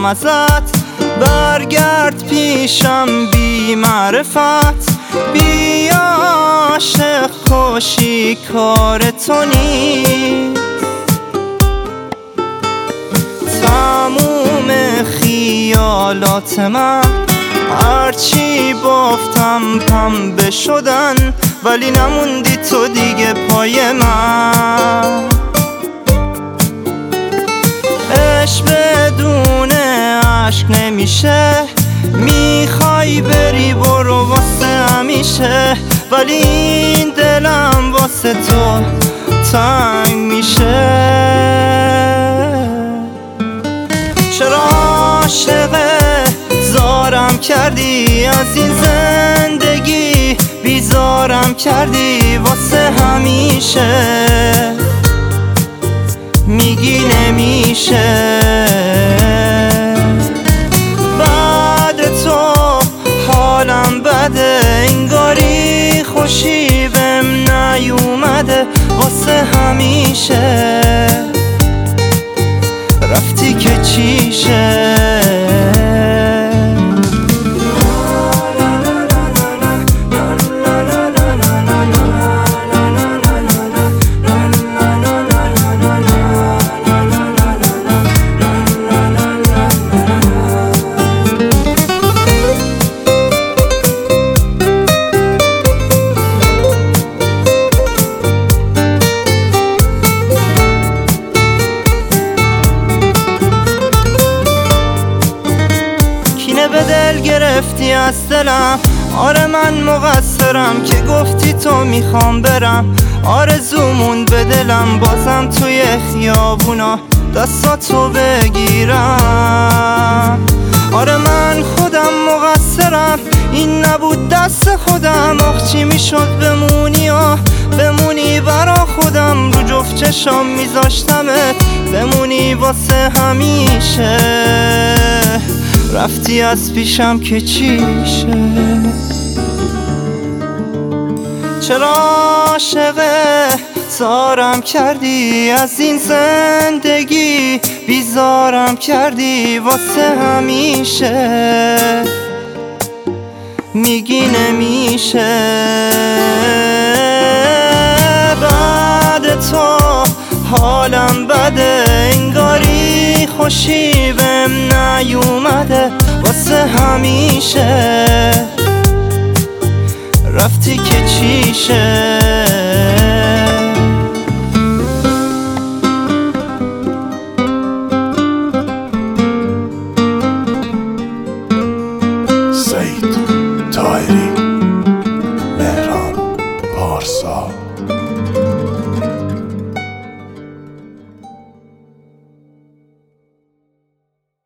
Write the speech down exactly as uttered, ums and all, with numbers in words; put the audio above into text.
میخوام ازت، برگرد پیشم بی معرفت. بی عاشق کشی کار تو نیست، تموم خیالات من هرچی بافتم پنبه شدن، ولی نموندی تو دیگه پای من. عشق بدون عشق نمیشه، میخوای بری برو واسه همیشه، ولی این دلم واسه تو تنگ میشه. چرا عاشقه زارم کردی از این زندگی، بیزارم کردی واسه همیشه، میگی نمیشه. بعد تو حالم بده، انگاری خوشی بهم نیومده واسه همیشه، رفتی که چیشه. به دل گرفتی از دلم، آره من مقصرم که گفتی تو میخوام برم. آرزومون به دلم بازم توی خیابونا دستاتو بگیرم. آره من خودم مقصرم، این نبود دست خودم. آخ چی میشد بمونی آه بمونی برا خودم، رو جفت چشم میذاشتمت بمونی واسه همیشه، رفتی از پیشم که چیشه. چرا عاشقه زارم کردی از این زندگی، بیزارم کردی واسه همیشه، میگی نمیشه. بعد تو حالم بده، انگاری خوشی بهم نیومده واسه همیشه، رفتی که چیشه.